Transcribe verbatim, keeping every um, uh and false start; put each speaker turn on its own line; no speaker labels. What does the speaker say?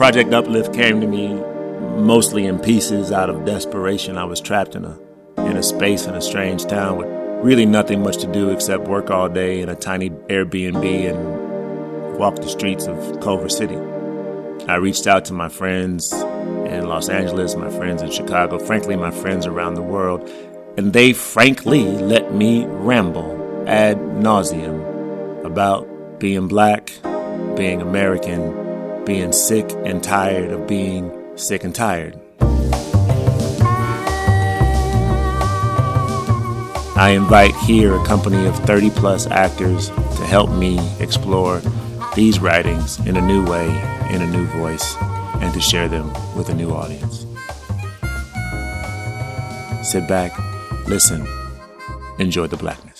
Project Uplift came to me mostly in pieces out of desperation. I was trapped in a in a space in a strange town with really nothing much to do except work all day in a tiny Airbnb and walk the streets of Culver City. I reached out to my friends in Los Angeles, my friends in Chicago, frankly, my friends around the world, and they frankly let me ramble ad nauseum about being black, being American, being sick and tired of being sick and tired. I invite here a company of thirty plus actors to help me explore these writings in a new way, in a new voice, and to share them with a new audience. Sit back, listen, enjoy the blackness.